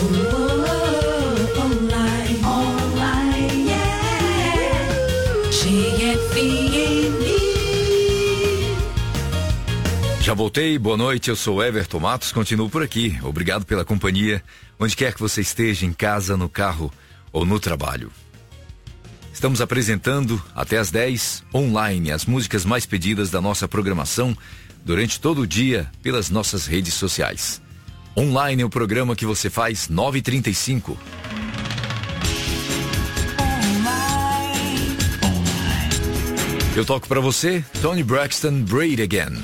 Online, yeah. Já voltei, boa noite, eu sou Everton Matos, continuo por aqui. Obrigado pela companhia, onde quer que você esteja, em casa, no carro ou no trabalho. Estamos apresentando, até às 10, online, as músicas mais pedidas da nossa programação durante todo o dia pelas nossas redes sociais. Online é o programa que você faz 9h35. Eu toco pra você, Toni Braxton, Braid Again.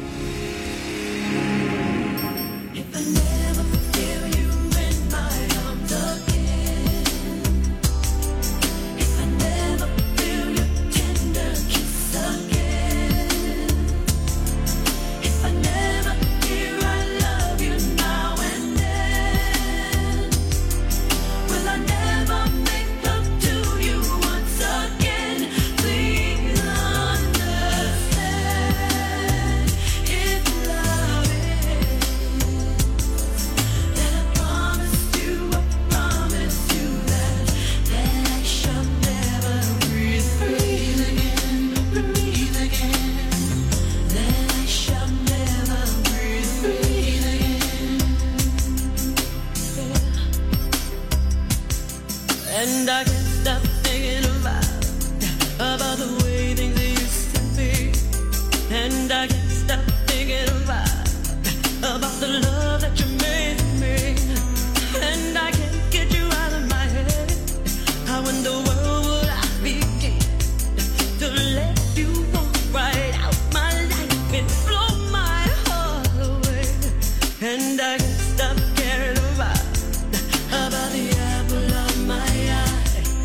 And I can't stop thinking about the way things used to be. And I can't stop thinking about the love that you made me. And I can't get you out of my head. How in the world would I begin to let you walk right out my life and blow my heart away? And I can't stop caring about the apple of my eye.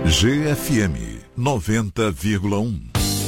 GFM 90,1.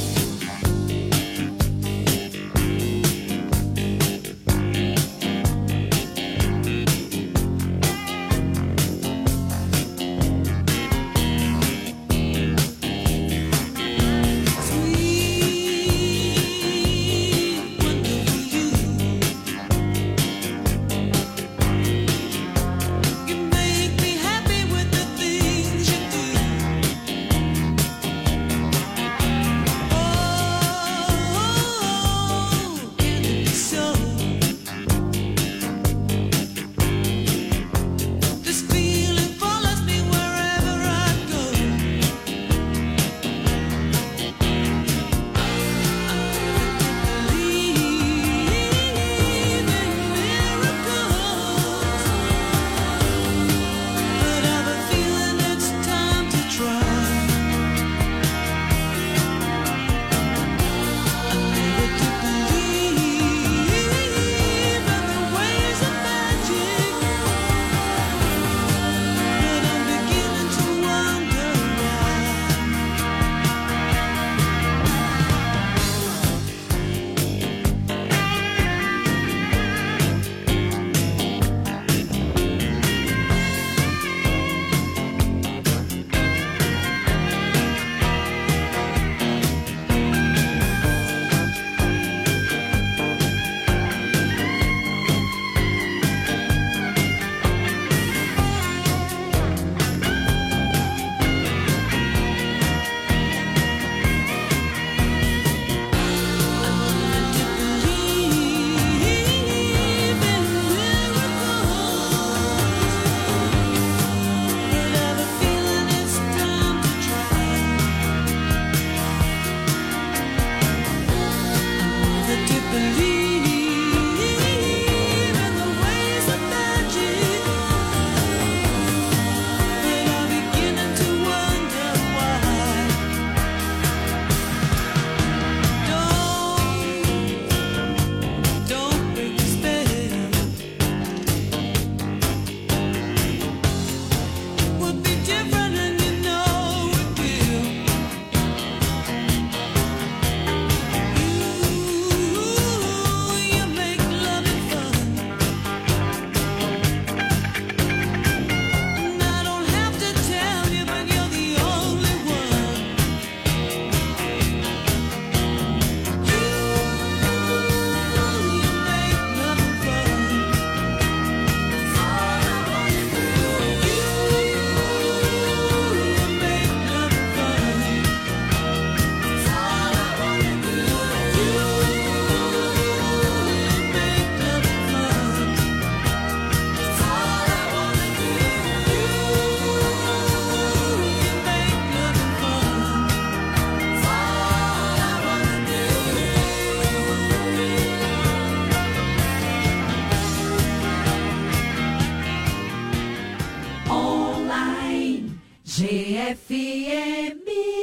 GFM.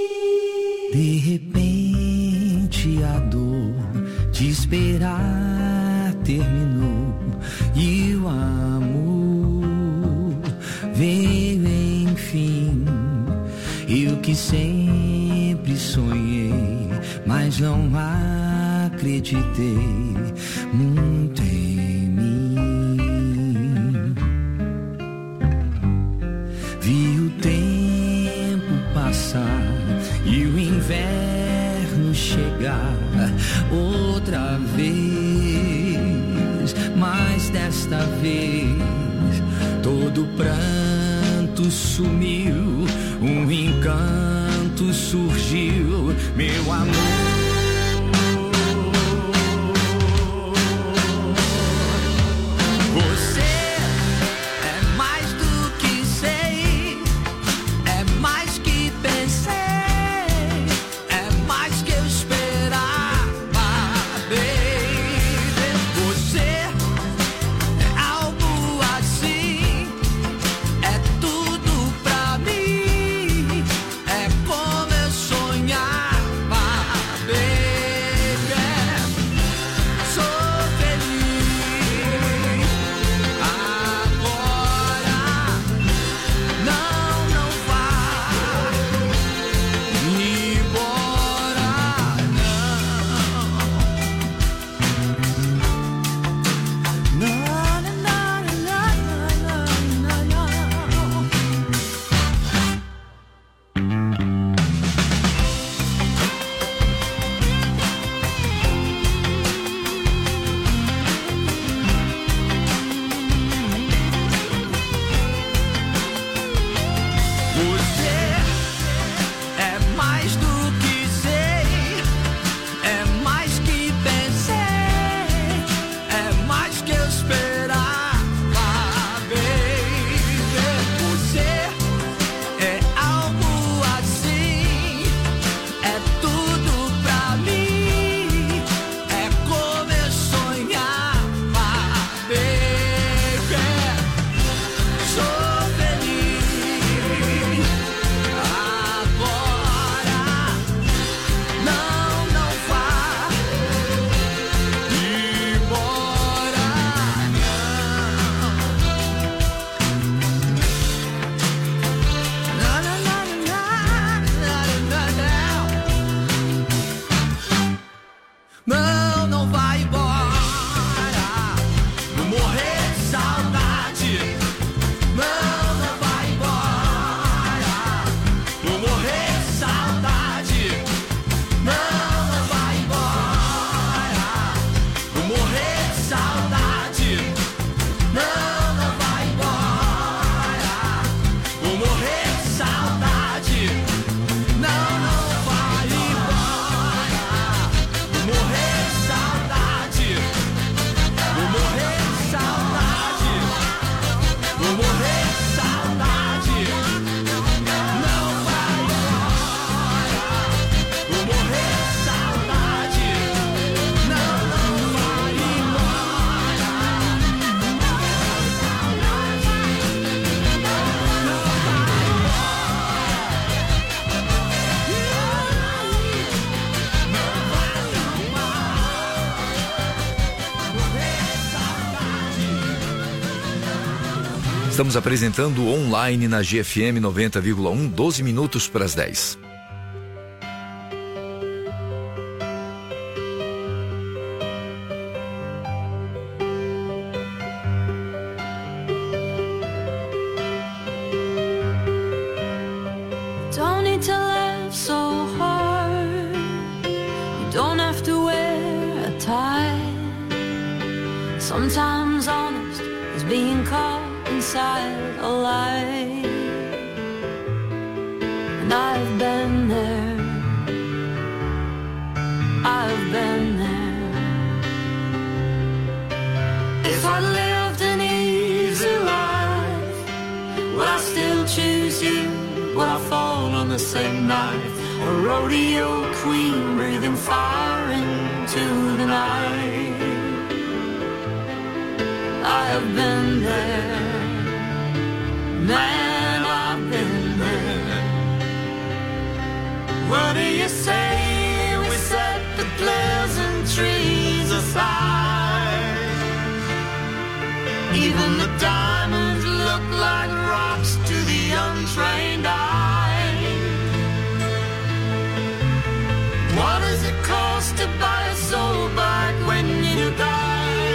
De repente a dor de esperar terminou e o amor veio enfim. Eu que sempre sonhei, mas não acreditei muito em mim. Vi o tempo passar e o inverno chegar outra vez, mas desta vez todo pranto sumiu, um encanto surgiu, meu amor. Sonhava, Estamos apresentando online na GFM 90,1, 12 minutos para as 10. Don't need to laugh so hard. You don't have to wear a tie. Sometimes honest is being caught inside a lie. And I've been there. I've been there. If I lived an easy life, would I still choose you? Would I fall on the same knife? A rodeo queen breathing fire into the night. I have been there, man, I've been there. What do you say we set the pleasantries aside? Even the diamonds look like rocks to the untrained eye. What does it cost to buy a soul back when you die?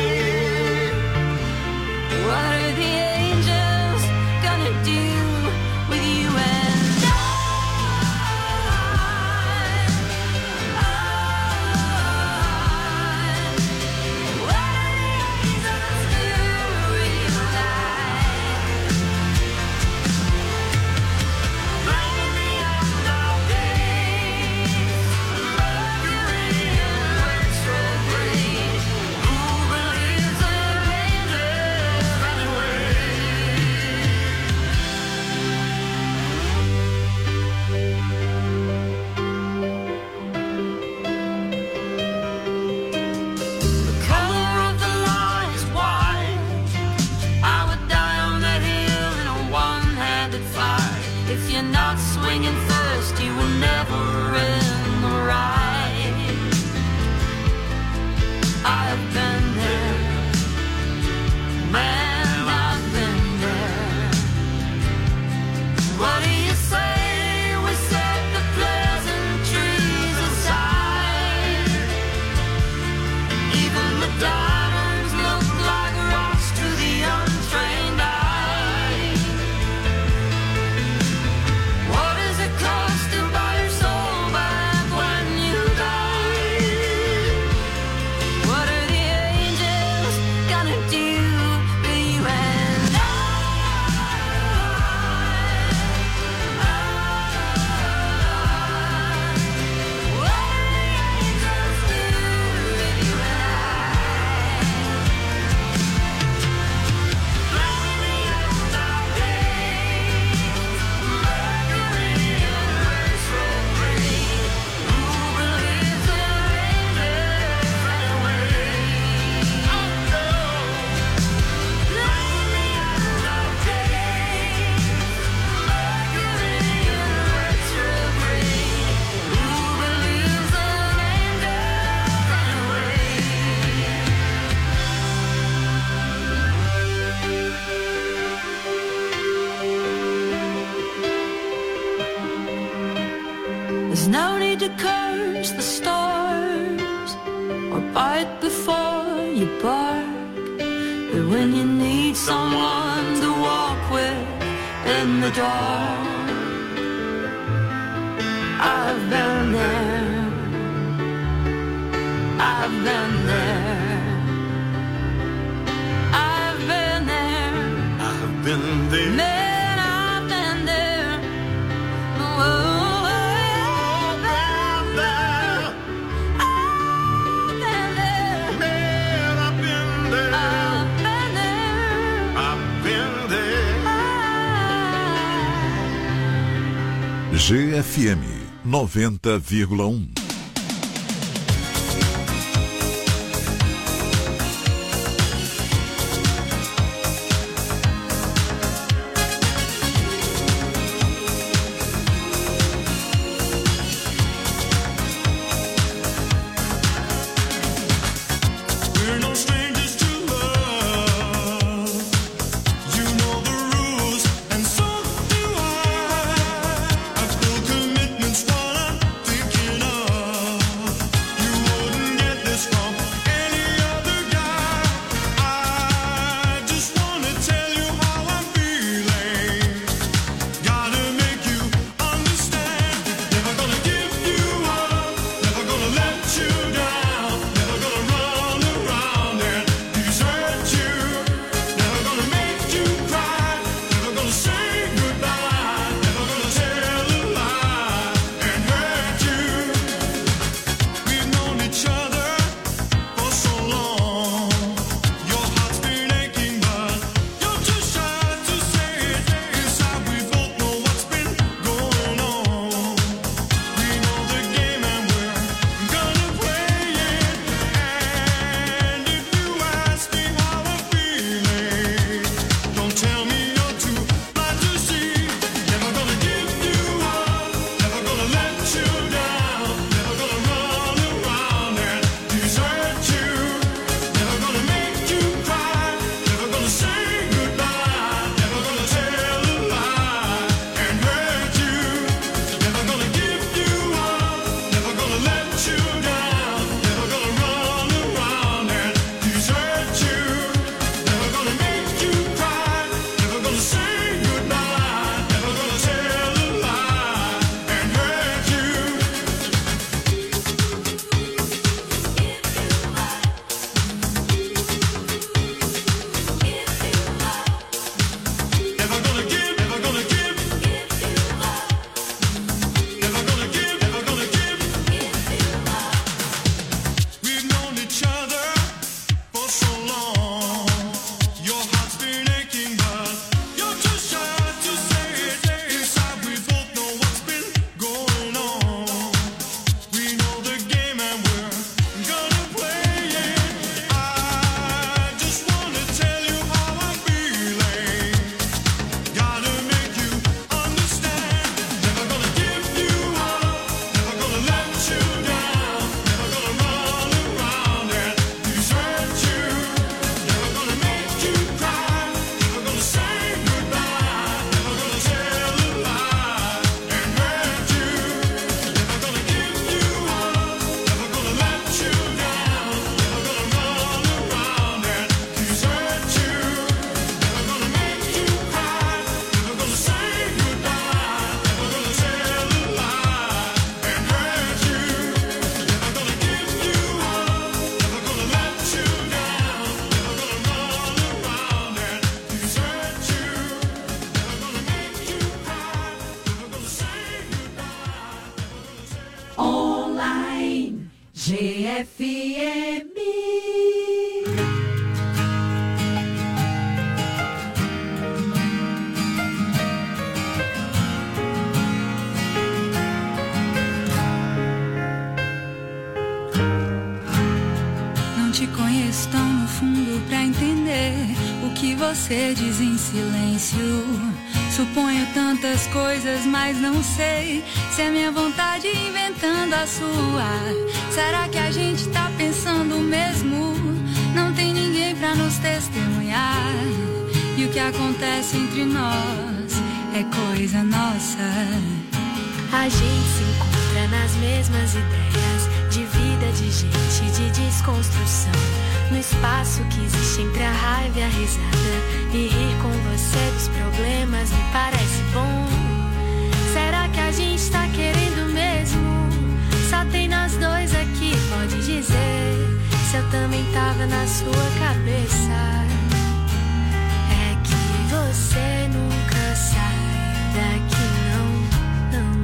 What are the angels gonna do with you and I? What are the angels do with you and I? Bring the end of days, Mercury and retrograde. Who believes in angels anyway? The color of the line is white. I would die on that hill in a one-handed fight. If you're not swinging first, you were never in the right. I've been there, man, I've been there. What do you say we set the pleasantries aside? Even the diamonds look like rocks to the untrained eye. What does it cost to buy your soul back when you die? What are the angels gonna do with you and I? What are the angels do with you and I? Bring the end of days, Mercury and retrograde. Who believes in angels anyway? Oh no. Bring the end of days, Mercury and retrograde. Who believes in angels anyway? There's no need to curse the stars or bite before you bark. But when you need someone to walk with in the dark, I've been there. I've been there. I've been there. I've been there. Man, I've been there. Oh, I've been there. I've been there. Man, I've been there. I've been there. I've been there. GFM 90,1. We're no strangers to love. You know the rules. GFM. Não te conheço tão no fundo pra entender o que você diz em silêncio. Suponho tantas coisas, mas não sei se é minha vontade inventando a sua. Será que a gente tá pensando o mesmo? Não tem ninguém pra nos testemunhar. E o que acontece entre nós é coisa nossa. A gente se encontra nas mesmas ideias de vida, de gente, de desconstrução. No espaço que existe entre a raiva e a risada. E rir com você dos problemas me parece bom. Será que a gente tá querendo mesmo? Só tem nós dois aqui, pode dizer se eu também tava na sua cabeça. É que você nunca sai daqui, não.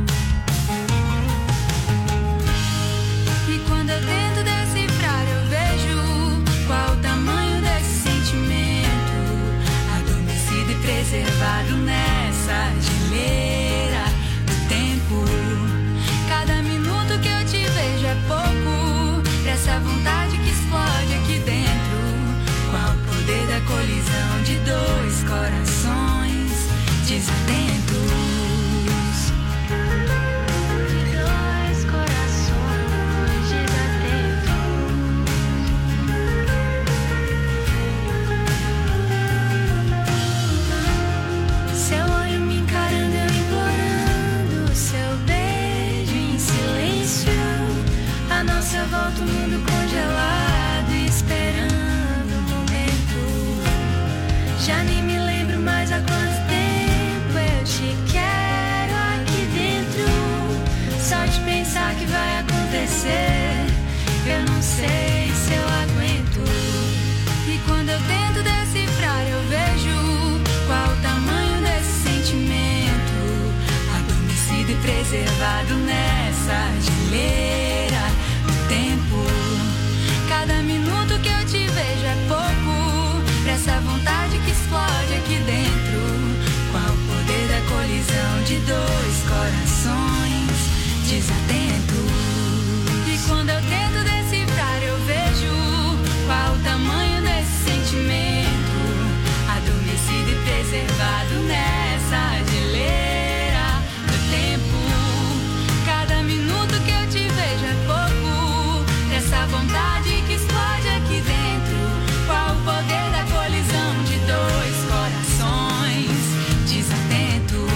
E quando eu tento decifrar, eu vejo qual o tamanho desse sentimento, adormecido e preservado nessa geleira do tempo. Cada minuto que eu te vejo é pouco pra essa vontade que explode aqui dentro. Qual o poder da colisão de dois corações desatentos? Eu volto o mundo congelado e esperando o momento. Já nem me lembro mais há quanto tempo eu te quero aqui dentro. Só de pensar que vai acontecer, eu não sei se eu aguento. E quando eu tento decifrar, eu vejo qual o tamanho desse sentimento, adormecido e preservado nessa geleira tempo. Cada minuto que eu te vejo é pouco pra essa vontade que explode aqui dentro. Qual o poder da colisão de dois corações desatentos? E quando eu tento decifrar, eu vejo qual o tamanho desse sentimento, adormecido e preservado nessa geleira do tempo. Cada minuto que eu te vejo é pouco essa vontade que explode aqui dentro. Qual o poder da colisão de dois corações desatentos?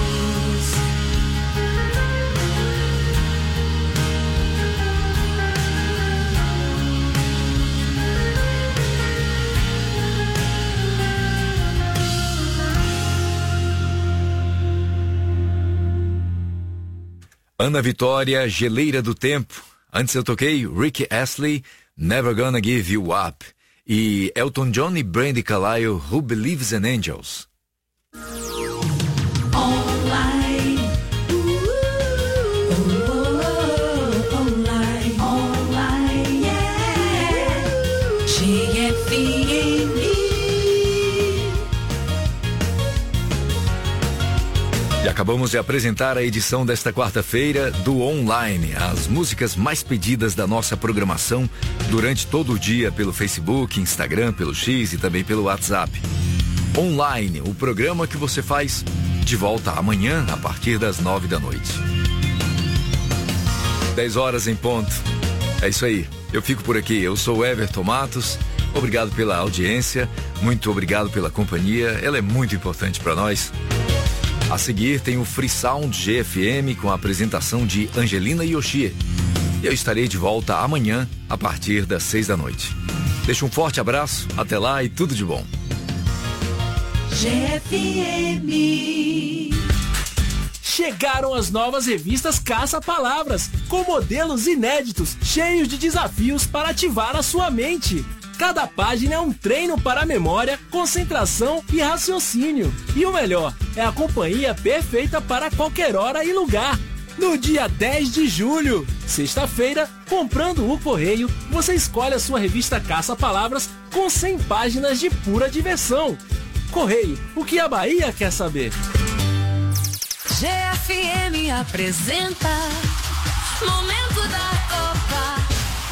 Ana Vitória, Geleira do Tempo. Antes eu toquei Rick Astley, Never Gonna Give You Up. E Elton John e Brandi Carlile, Who Believes in Angels. Online. Online, yeah. GFM. E acabamos de apresentar a edição desta quarta-feira do Online, as músicas mais pedidas da nossa programação durante todo o dia pelo Facebook, Instagram, pelo X e também pelo WhatsApp. Online, o programa que você faz de volta amanhã a partir das 9 da noite. 10 horas em ponto. É isso aí, eu fico por aqui. Eu sou Everton Matos, obrigado pela audiência, muito obrigado pela companhia, ela é muito importante para nós. A seguir tem o Free Sound GFM com a apresentação de Angelina Yoshie. Eu estarei de volta amanhã a partir das 6 da noite. Deixo um forte abraço, até lá e tudo de bom. GFM. Chegaram as novas revistas Caça-Palavras, com modelos inéditos, cheios de desafios para ativar a sua mente. Cada página é um treino para a memória, concentração e raciocínio. E o melhor, é a companhia perfeita para qualquer hora e lugar. no dia 10 de julho. Sexta-feira, comprando o correio, você escolhe a sua revista Caça-Palavras com 100 páginas de pura diversão. Correio, o que a Bahia quer saber? GFM apresenta Momento da Copa.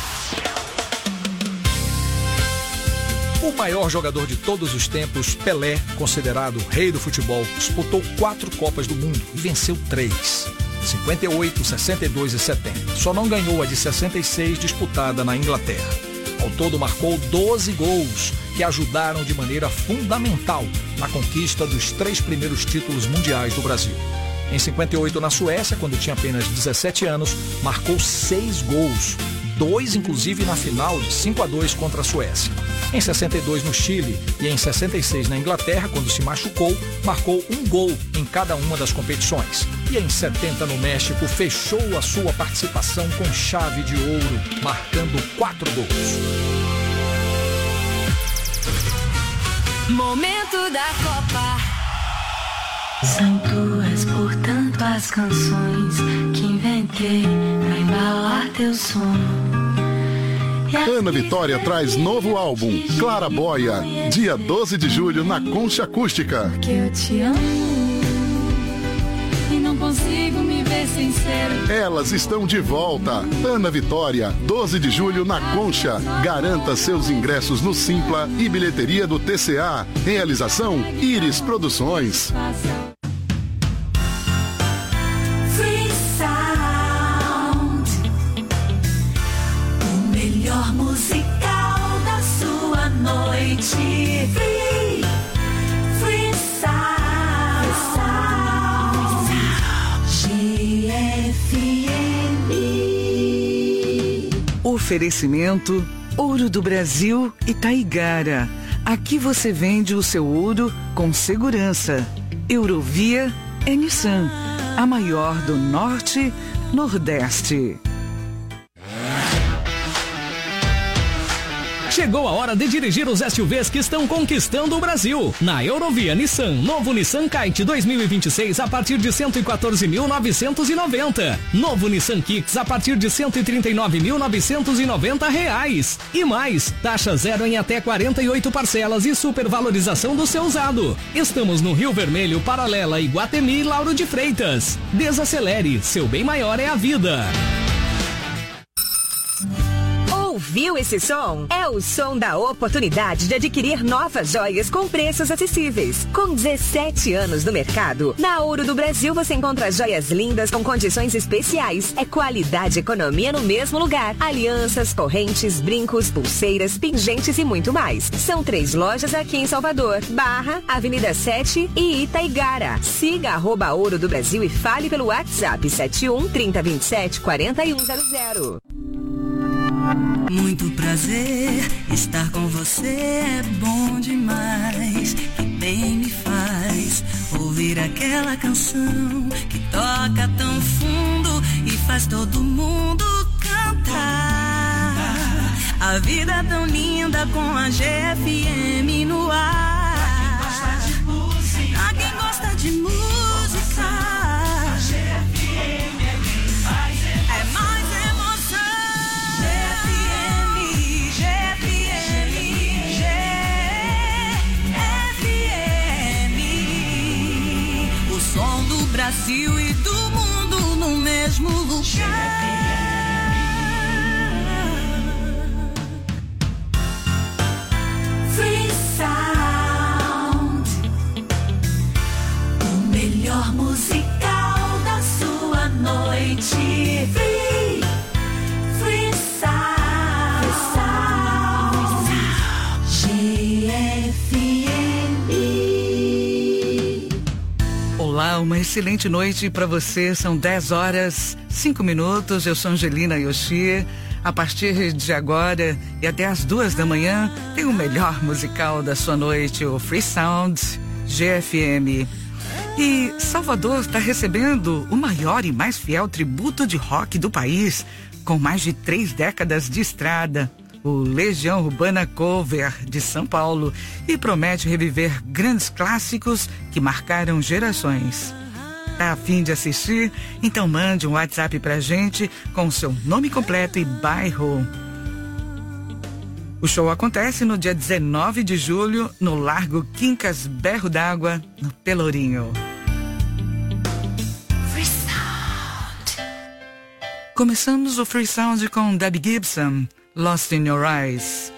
O maior jogador de todos os tempos, Pelé, considerado o rei do futebol, disputou 4 Copas do Mundo e venceu 3. 58, 62 e 70. Só não ganhou a de 66, disputada na Inglaterra. Ao todo marcou 12 gols, que ajudaram de maneira fundamental na conquista dos 3 primeiros títulos mundiais do Brasil. Em 58, na Suécia, quando tinha apenas 17 anos, marcou 6 gols, 2 inclusive na final de 5-2 contra a Suécia. Em 62 no Chile e em 66 na Inglaterra, quando se machucou, marcou 1 gol em cada uma das competições. E em 70 no México, fechou a sua participação com chave de ouro, marcando 4 gols. Momento da Copa. São tuas, portanto, as canções que inventei pra embalar teu sono. Ana Vitória traz novo álbum, Claraboia, dia 12 de julho na Concha Acústica. Porque eu te amo e não consigo me ver sincero. Elas estão de volta. Ana Vitória, 12 de julho na Concha. Garanta seus ingressos no Simpla e bilheteria do TCA. Realização Iris Produções. Free Sound, o melhor musical da sua noite. Free Sound, GFM. Oferecimento Ouro do Brasil e Taigara. Aqui você vende o seu ouro com segurança. Eurovia é Nissan, a maior do Norte, Nordeste. Chegou a hora de dirigir os SUVs que estão conquistando o Brasil. Na Eurovia Nissan, novo Nissan Kite 2026 a partir de 114.990. Novo Nissan Kicks a partir de 139.990 reais. E mais, taxa zero em até 48 parcelas e supervalorização do seu usado. Estamos no Rio Vermelho, Paralela, Iguatemi e Lauro de Freitas. Desacelere, seu bem maior é a vida. Ouviu esse som? É o som da oportunidade de adquirir novas joias com preços acessíveis. Com 17 anos no mercado, na Ouro do Brasil você encontra joias lindas com condições especiais. É qualidade e economia no mesmo lugar. Alianças, correntes, brincos, pulseiras, pingentes e muito mais. São 3 lojas aqui em Salvador, Barra, Avenida 7 e Itaigara. Siga @Ouro do Brasil e fale pelo WhatsApp 71 3027 4100. Muito prazer, estar com você é bom demais. Que bem me faz ouvir aquela canção que toca tão fundo e faz todo mundo cantar. A vida é tão linda com a GFM no ar. A quem gosta de música, a GFM é quem faz. É mais emoção. Som do Brasil e do mundo no mesmo lugar. Free Sound, o melhor musical da sua noite. Free Sound, GFM. Olá, uma excelente noite para você. São 10h05. Eu sou Angelina Yoshie. A partir de agora e até as 2 da manhã, tem o melhor musical da sua noite, o Free Sound GFM. E Salvador está recebendo o maior e mais fiel tributo de rock do país, com mais de 3 décadas de estrada, o Legião Urbana Cover de São Paulo, e promete reviver grandes clássicos que marcaram gerações. Tá a fim de assistir? Então mande um WhatsApp pra gente com o seu nome completo e bairro. O show acontece no dia 19 de julho, no Largo Quincas Berro d'Água, no Pelourinho. Free Sound. Começamos o Free Sound com Debbie Gibson, Lost in Your Eyes.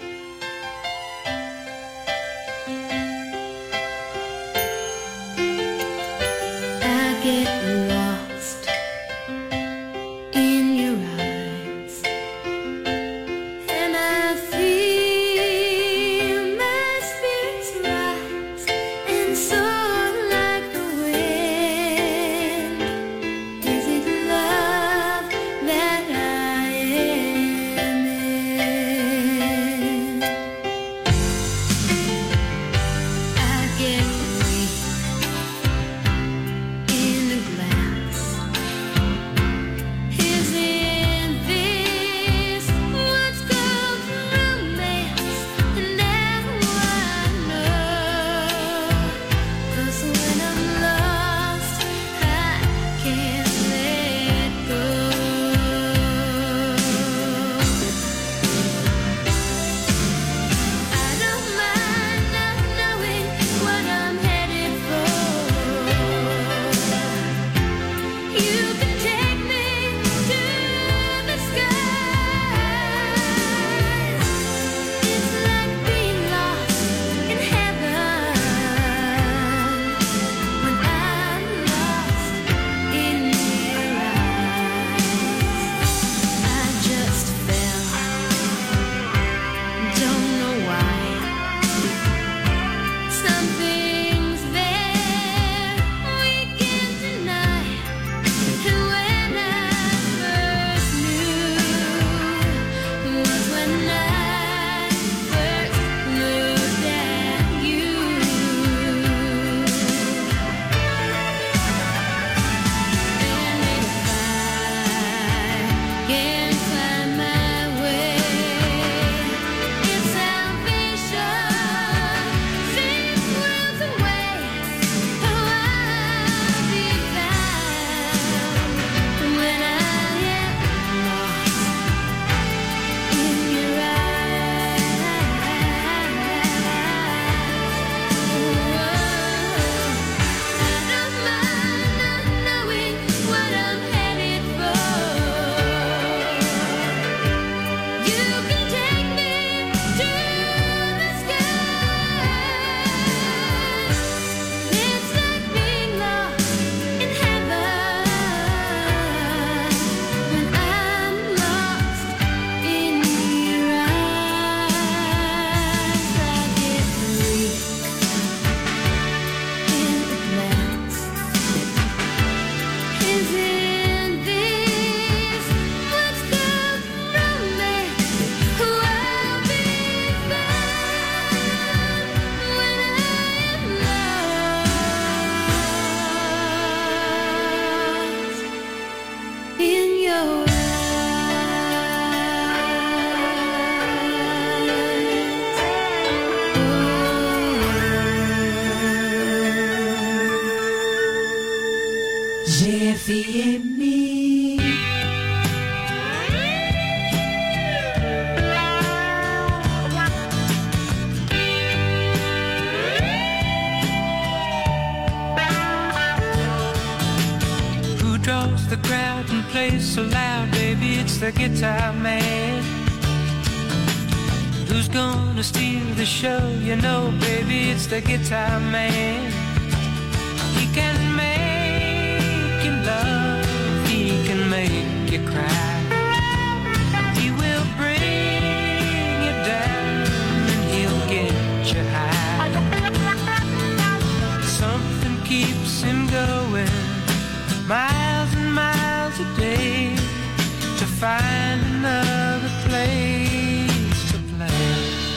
The crowd and plays so loud, baby, it's the guitar man. Who's gonna steal the show? You know, baby, it's the guitar man. He can make you love, he can make you cry. He will bring you down and he'll get you high. Something keeps him going miles and miles a day to find another place to play.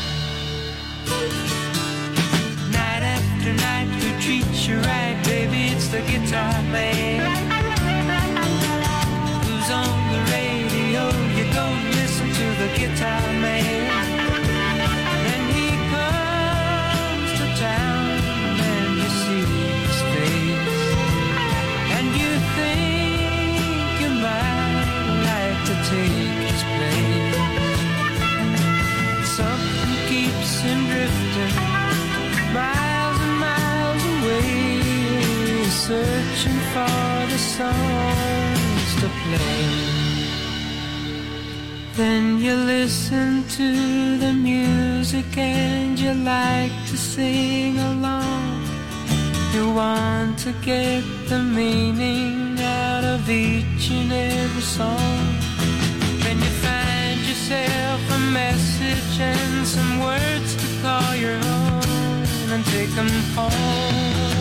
Night after night, who treats you right, baby, it's the guitar man. Who's on the radio, you go listen to the guitar man. And he comes to town and you see his face, and you searching for the songs to play. Then you listen to the music and you like to sing along. You want to get the meaning out of each and every song. Then you find yourself a message and some words to call your own and take them home.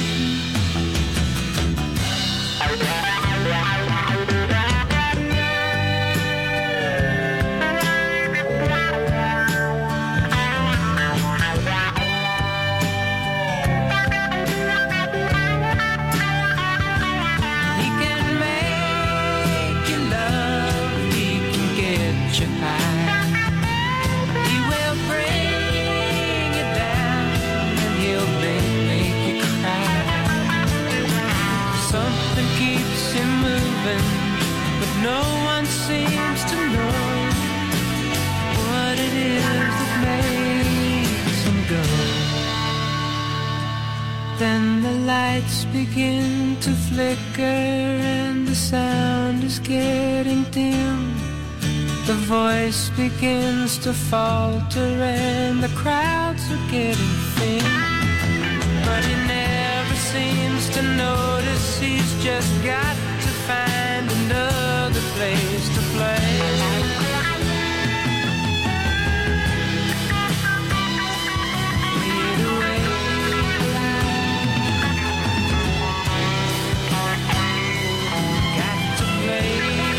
No one seems to know what it is that makes him go. Then the lights begin to flicker and the sound is getting dim. The voice begins to falter and the crowds are getting thin. But he never seems to notice, he's just got to find another place to play. Lead away. Got to play.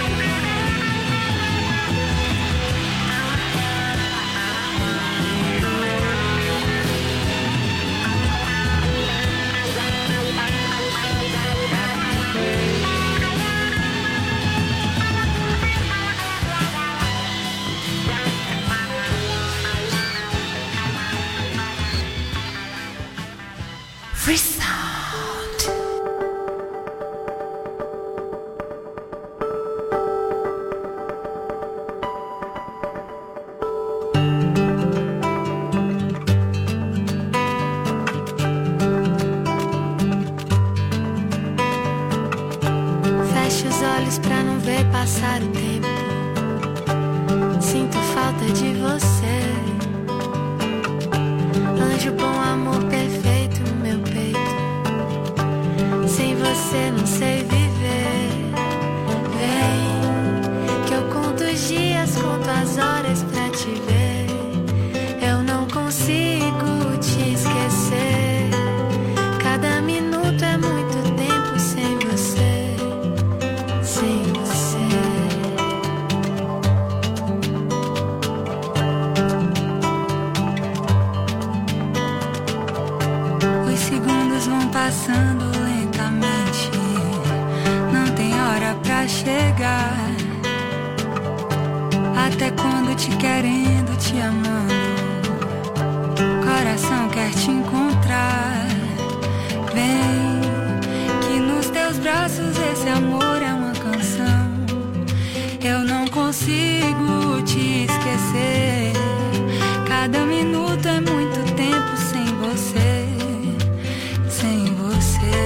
Free Sound. Feche os olhos pra não ver passar o tempo. Sinto falta de você. Anjo bom, amor perfeito no meu peito. Sem você não sei viver. Vem, que eu conto os dias, conto as horas pra te ver. Eu não consigo te esquecer. Cada minuto é muito tempo sem você. Sem você. Os segundos vão passando lentamente. Não tem hora pra chegar. Até quando te querendo, te amando. Coração quer te encontrar. Vem, que nos teus braços esse amor é uma canção. Eu não consigo te esquecer. Cada minuto é muito tempo sem você. Sem você.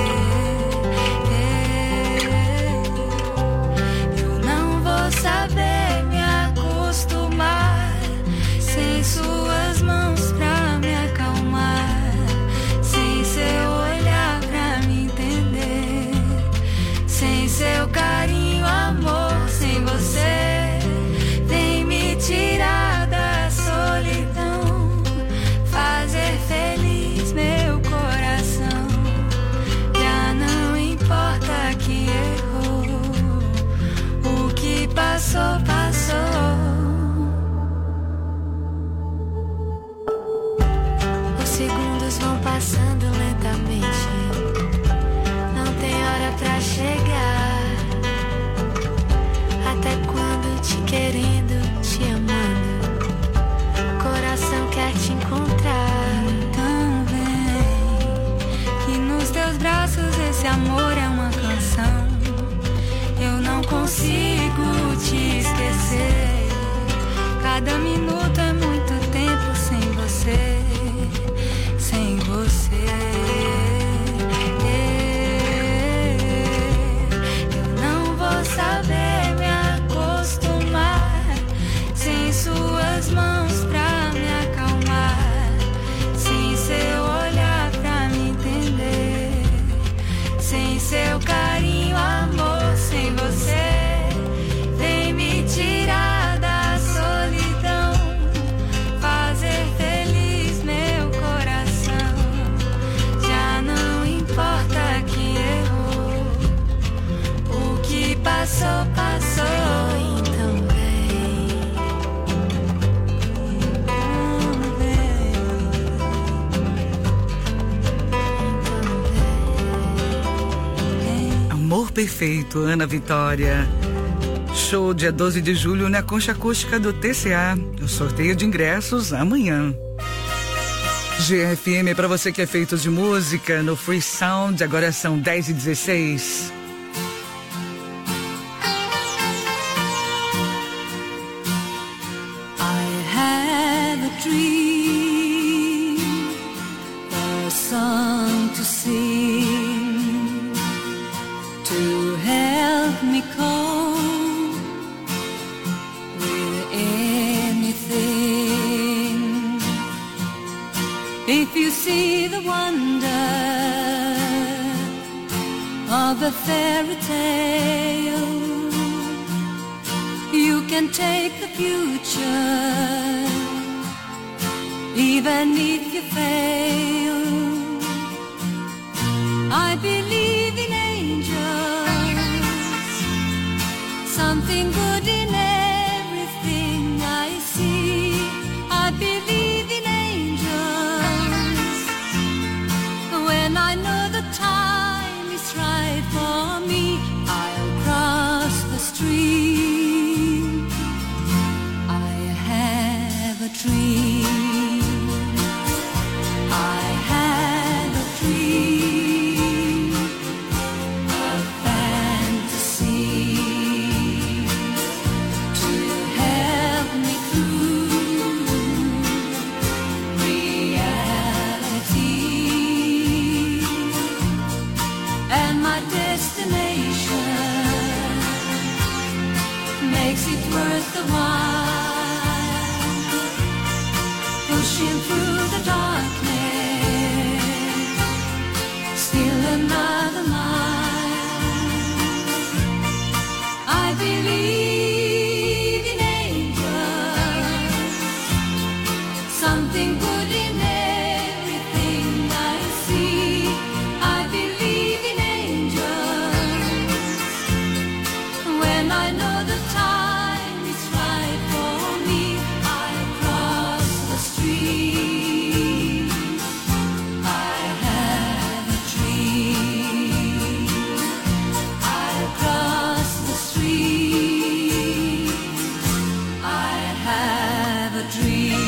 Eu não vou saber me acostumar sem suas mãos pra me acalmar, sem seu olhar pra me entender, sem seu carinho, amor, sem você. Vem me tirar da solidão, fazer feliz meu coração. Já não importa que errou, o que passou, passou. Os segundos vão passando lentamente. Não tem hora pra chegar. Até quando te querendo, te amando. Coração quer te encontrar. Então vem, que nos teus braços esse amor é uma canção. Eu não consigo te esquecer. Cada minuto é muito tempo sem você. Sem você. Perfeito, Ana Vitória. Show dia 12 de julho na Concha Acústica do TCA. O sorteio de ingressos amanhã. GFM para você que é feito de música no Free Sound. Agora são 10h16. Song to sing to help me cope with anything. If you see the wonder of a fairy tale, you can take the future even if you fail. I believe in angels, something good in everything I see. I believe in angels, when I know the time is right for me, I'll cross the stream. I have a dream. Makes it worth the while, pushing through the darkness, still another mile. I believe in angels, something good in everything I see. I believe in angels, when I know the time is right for me, I cross the street. I have a dream. I cross the street. I have a dream.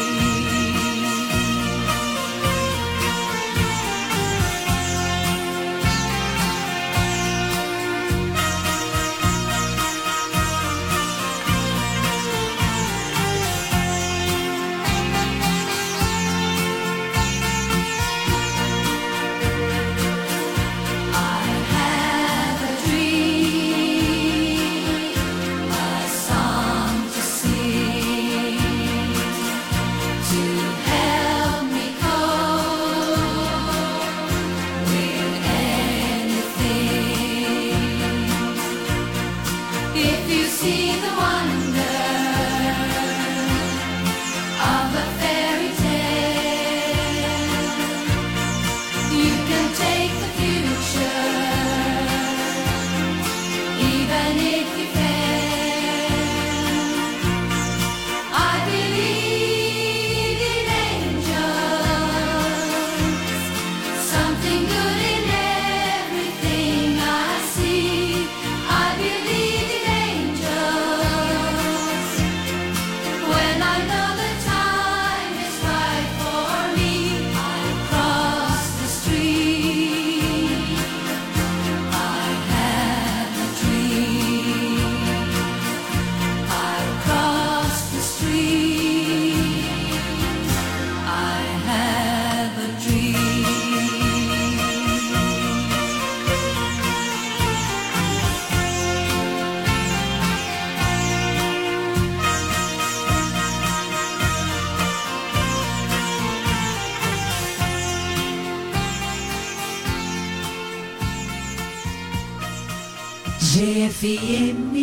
GFM.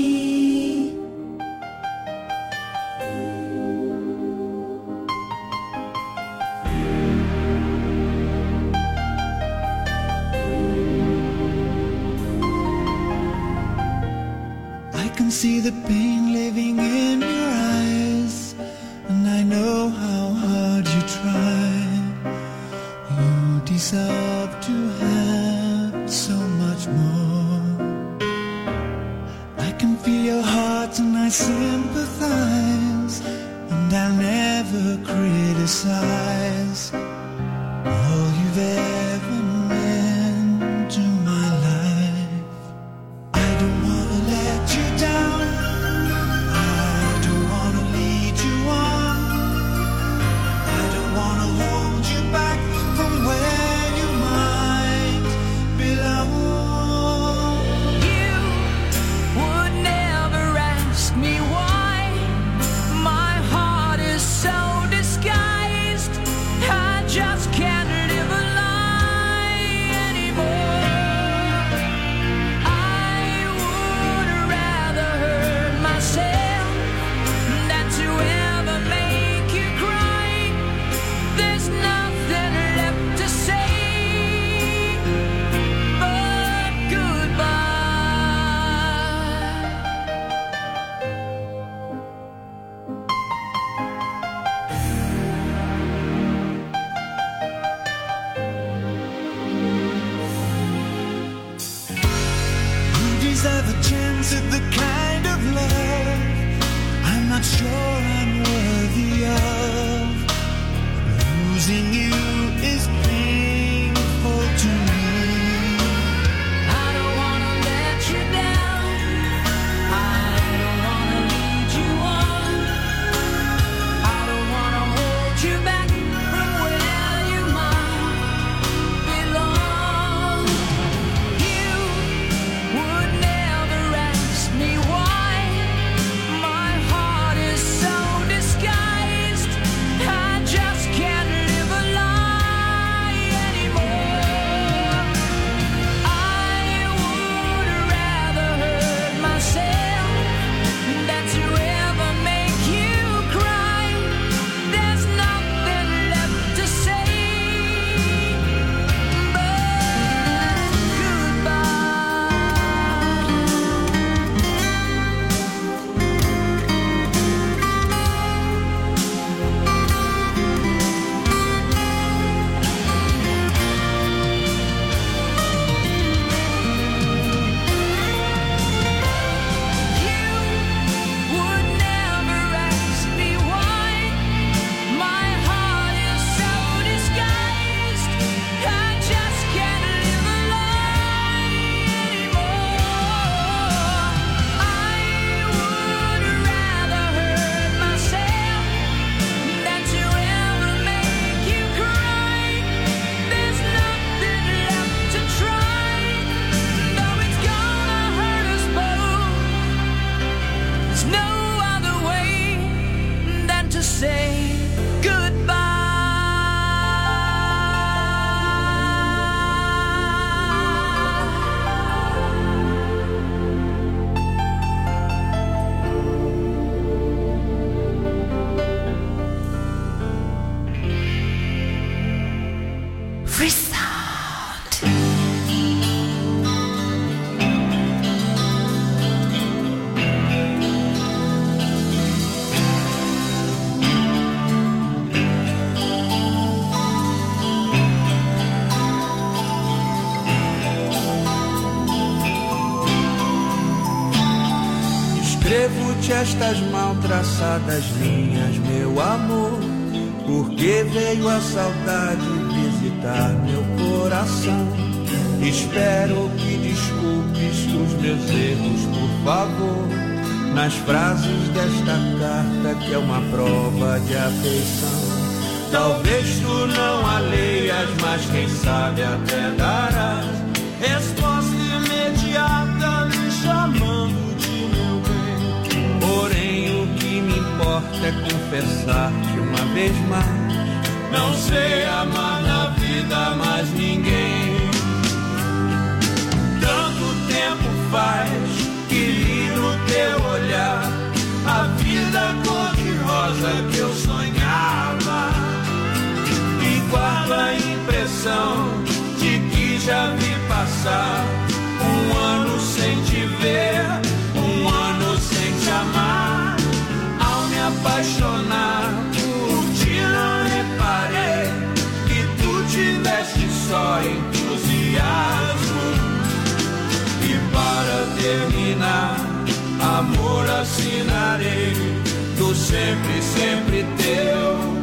I can see the pain living in your eyes, and I know how hard you try. You deserve to have so much more. feel your heart and I sympathize, and I'll never criticize all you've ever meant to my life. I don't wanna let you down, I don't wanna lead you on, I don't wanna hold you back from where you might belong. You would never ask me why my heart is so disguised. I just can't live a lie anymore. I would rather hurt myself than to ever make you cry. There's nothing left to say but goodbye. You deserve a chance at the kind of love I'm not sure I'm worthy of. Losing you is painful to me. I don't wanna let you down, I don't wanna lead you on, I don't wanna hold you back from where you might belong. You would never ask me why my heart is so disguised. I just can't live a lie anymore. I would rather hurt myself than to ever make you cry. There's nothing left to say but would never ask me why my heart is so disguised. I just can't live a lie anymore. I would rather hurt myself than to ever make you cry. There's nothing left to try, though it's gonna hurt us both. There's no other way than to say Free Sound. Escrevo-te estas mal traçadas linhas, meu amor, porque veio a saudade visitar meu coração. Espero que desculpes os meus erros, por favor, nas frases desta carta que é uma prova de afeição. Talvez tu não a leias, mas quem sabe até darás resposta imediata me chamando de meu bem. Porém o que me importa é confessar-te uma vez mais, não sei amar na vida mais ninguém. Tanto tempo faz que li no teu olhar a vida cor-de-rosa que eu sonhava, e guardo a impressão de que já vi passar um ano sem te ver, um ano sem te amar. Ao me apaixonar por ti não reparei que tu tiveste só entusiasmo. E para terminar, a amor assinarei, do sempre, sempre teu.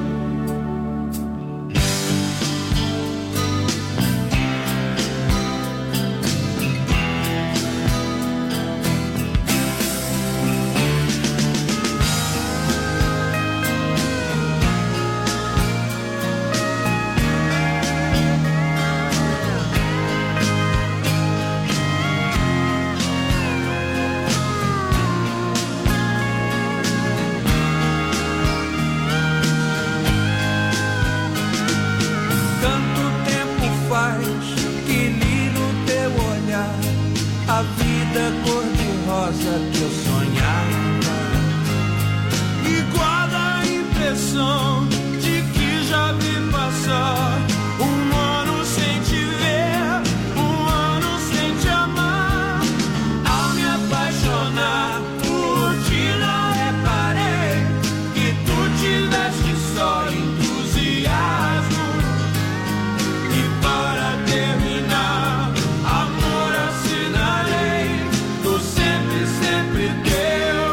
A vida cor-de-rosa que eu sonhava, e guarda a impressão de que já vi passar um ano sem te ver, um ano sem te amar. Ao me apaixonar por ti não reparei que tu tiveste só entusiasmo. E para terminar, amor assinarei, do sempre, sempre teu.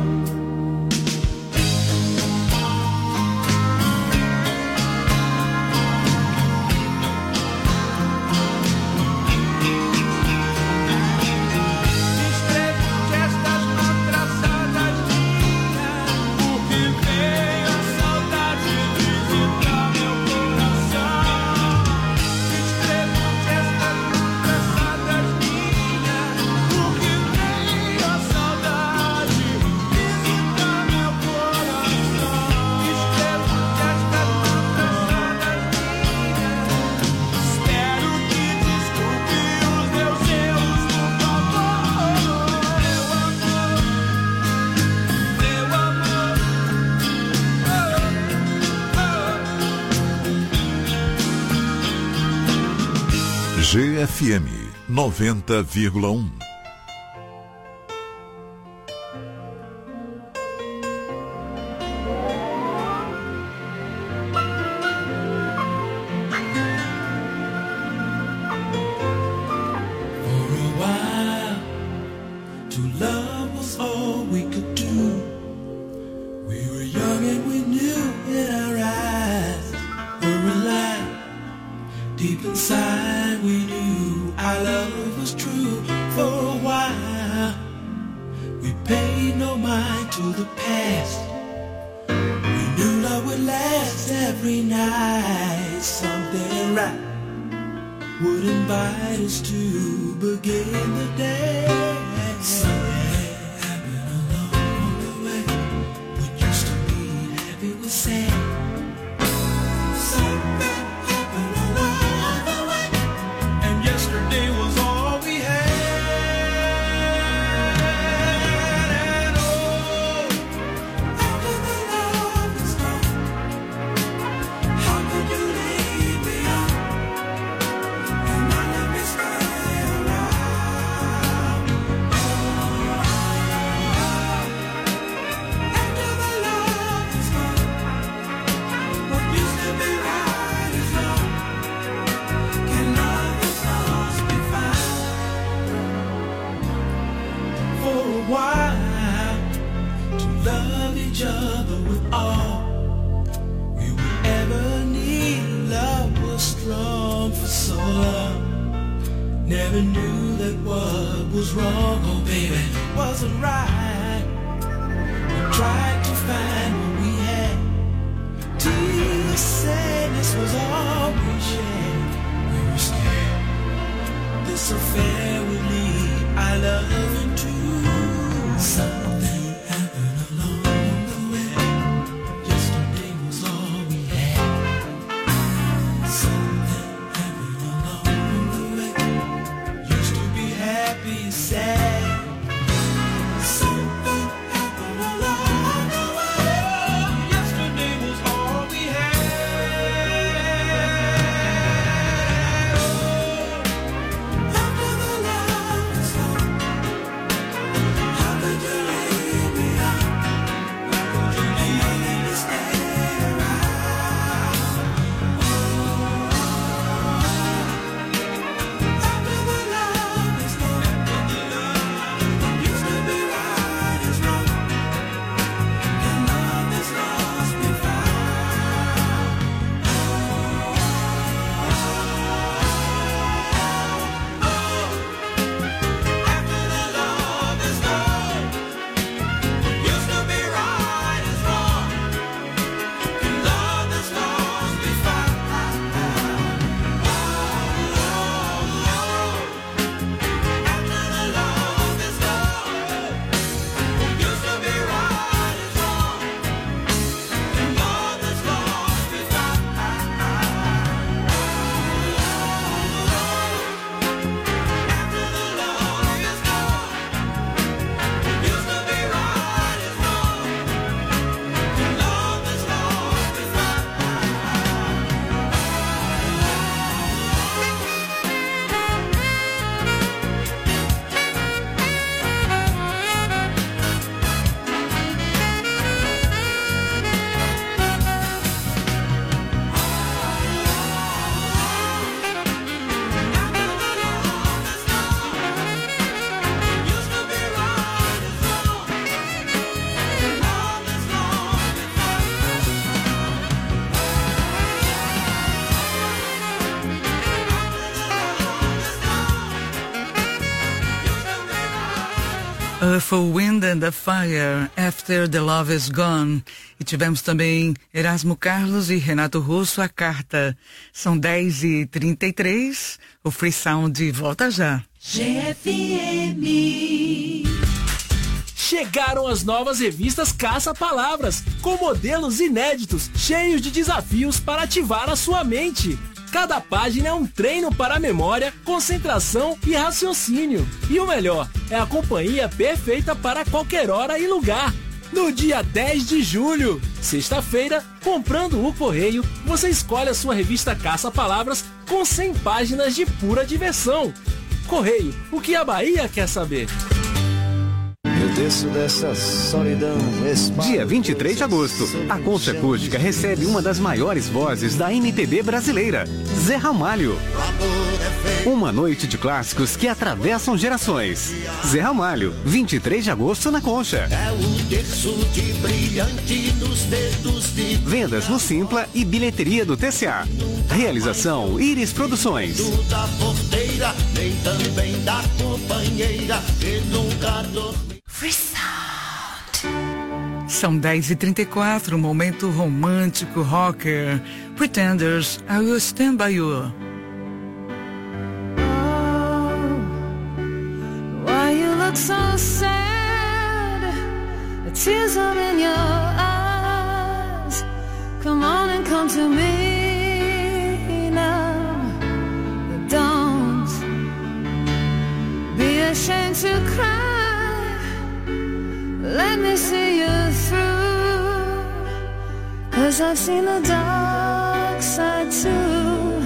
Escrevo-te estas mãos traçadas minhas, porque veio a saudade visitar meu coração. Escrevo-te estas mãos traçadas minhas, porque veio a saudade visitar meu coração. Escrevo-te estas mãos traçadas minhas, espero que desculpe os meus erros, por favor. Meu amor, GFM 90,1. For a while, true love was all we could do. We were young and we knew in our eyes were alive. Deep inside we knew our love was true. For a while, we paid no mind to the past. We knew love would last every night. Something right would invite us to begin the day. Something happened along the way. What used to be happy was sad. Something happened along the way, and yesterday was all we had. And oh, after the love is gone, how could you leave me on? And not let me stay around. After the love is gone, what used to be right is wrong. Can love and souls be found? For a while, to love each other with all we would ever need. Love was strong for so long. Never knew that what was wrong, oh baby, wasn't right. We tried to find what we had. Tears, sadness was all we shared. We were scared this affair would lead our love into something happened along the way. Yesterday was all we had. Something happened along the way. Used to be happy, sad. Something happened along the way. Yesterday was all we had. After the Earth, Wind and the Fire, After the Love is Gone. E tivemos também Erasmo Carlos e Renato Russo, A Carta. São 10h33, o Free Sound volta já. GFM. Chegaram as novas revistas Caça-Palavras, com modelos inéditos, cheios de desafios para ativar a sua mente. Cada página é um treino para a memória, concentração e raciocínio. E o melhor, é a companhia perfeita para qualquer hora e lugar. No dia 10 de julho, sexta-feira, comprando o Correio, você escolhe a sua revista Caça-Palavras com 100 páginas de pura diversão. Correio, o que a Bahia quer saber? Eu desço dessa solidão. Dia 23 de agosto, a Concha Acústica recebe uma das maiores vozes da MPB brasileira, Zé Ramalho. Uma noite de clássicos que atravessam gerações. Zé Ramalho, 23 de agosto na Concha. É o terço de brilhante nos dedos de... Vendas no Simpla e bilheteria do TCA. Realização Iris Produções. Da porteira, nem também da companheira, que nunca dorme. Free Sound. São 10h34, momento romântico rocker. Pretenders, I Will Stand By You. Why you look so sad? The tears are in your eyes. Come on and come to me now. Don't be ashamed to cry. Let me see you through. 'Cause I've seen the dark side too.